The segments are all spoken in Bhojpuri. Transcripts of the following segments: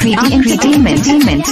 Entertainment.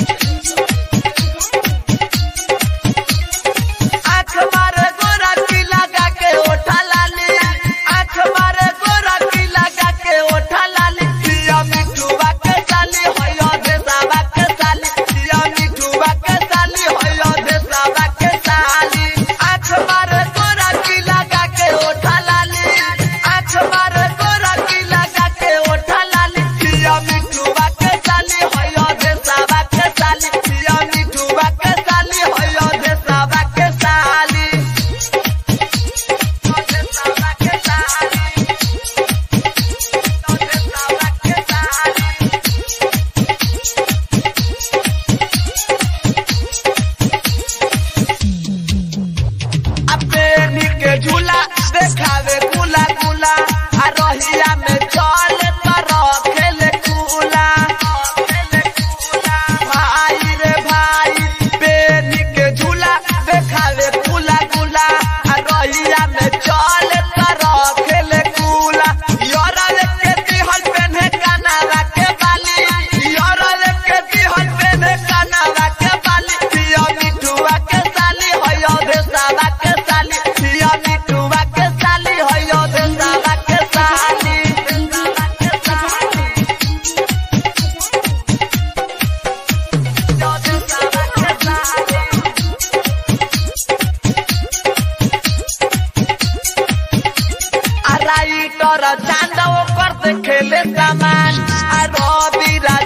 झूला देखावे गुला गुला आ रहिया में चल कर खेले कूला भाई रे भाई बेनी के झूला देखावे गुला गुला आ रहिया में चल कर खेले कूला यार के दिहल पेने कानावा के बाली यार के दिहल पेने कानावा के बाली पिया मिठुआ के साली होयो देसावा के साली चांद कर खेले सामान आ रवि